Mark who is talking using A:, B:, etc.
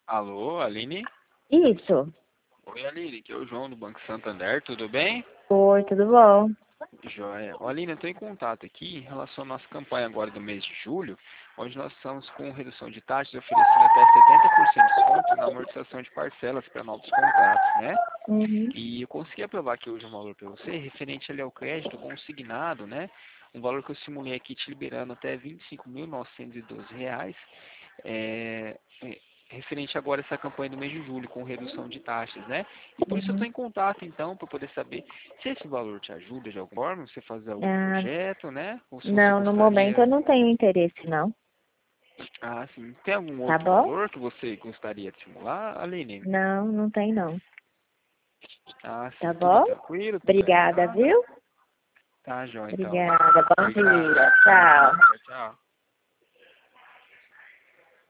A: Alô, Aline?
B: Isso.
A: Oi, Aline, aqui é o João do Banco Santander, tudo bem?
B: Oi, tudo bom?
A: Joia. Ô, Aline, eu estou em contato aqui em relação à nossa campanha agora do mês de julho, onde nós estamos com redução de taxas oferecendo até 70% de desconto na amortização de parcelas para novos contratos, né?
B: Uhum.
A: E eu consegui aprovar aqui hoje um valor para você, referente ali ao crédito consignado, né? Um valor que eu simulei aqui te liberando até R$ 25.912, referente agora a essa campanha do mês de julho, com redução de taxas, né? E por isso eu
B: Uhum.
A: estou em contato, então, para poder saber se esse valor te ajuda de alguma forma, você fazer algum
B: Ah,
A: projeto, né? Ou se você
B: não, no momento eu
A: gostaria...
B: não tenho interesse, não.
A: Ah, sim. Tem algum
B: Tá
A: outro
B: bom?
A: valor que você gostaria de simular, Aline?
B: Não, não tem não.
A: Ah,
B: Tá
A: sim. Tudo
B: bom?
A: tranquilo, tudo
B: Obrigada,
A: alinhado?
B: viu?
A: Tá, João, então.
B: Obrigada. Bom
A: Obrigado.
B: dia.
A: Bom dia.
B: Tchau.